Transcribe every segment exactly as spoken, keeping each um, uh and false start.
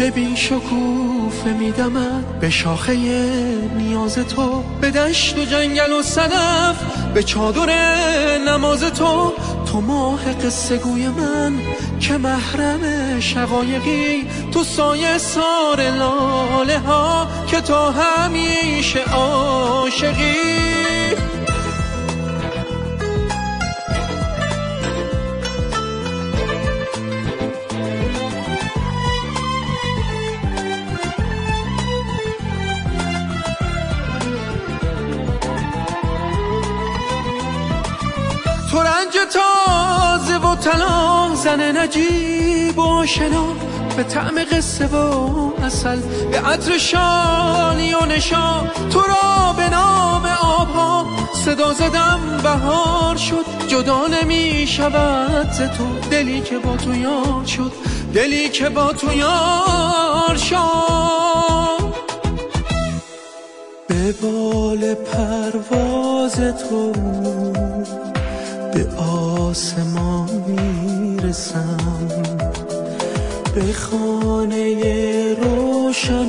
گل بی شکوفه میدمد به شاخه نیاز تو، به دشت و جنگل و صدف، به چادر نماز تو. تو ماه قصه گوی من که محرم شقایقی، تو سایه سار لاله ها که تا همیشه عاشقی. تو رنج تازه و طلا، زن نجیب و آشنا، به طعم قصه و عسل، به عطر شالی و نشا. تو را به نام آبها صدا زدم بهار شد، جدا نمی شود ز تو دلی که با تو یار شد، دلی که با تو یار شد. به بال پرواز تو به آسمان میرسم، به خانه روشن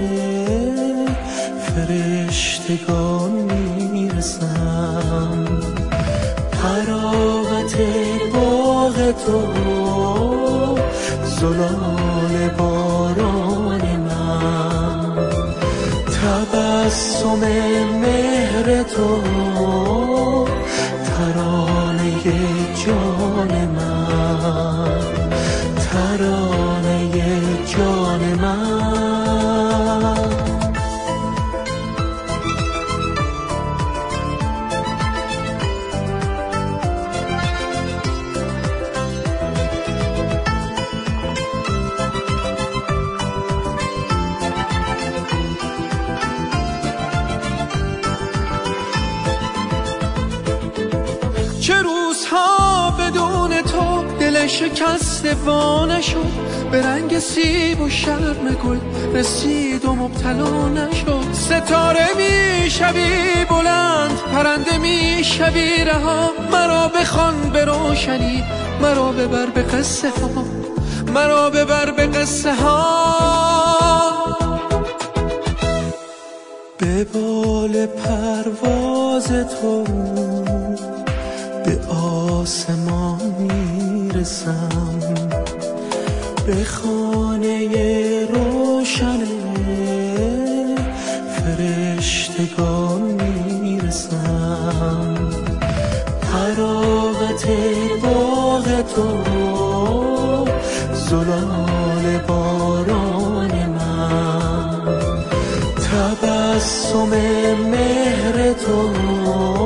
فرشتگان میرسم. حراقت باغ تو، زلال باران من، تبسم مهر تو، ترانه جان من، ترانه جان من. چه روزها بدون تو دل شکسته وانه شد، به رنگ سیب و شرم گل رسید و مبتلا نشد. ستاره می شوی بلند، پرنده می شوی رها، مرا بخوان به روشنی، مرا ببر به قصه ها، مرا ببر به قصه ها. به بال پرواز تو به آسمان میرسم، به خانه روشن فرشتگان میرسم. حراقت باغ تو، زلال باران من، تبسم مهر تو،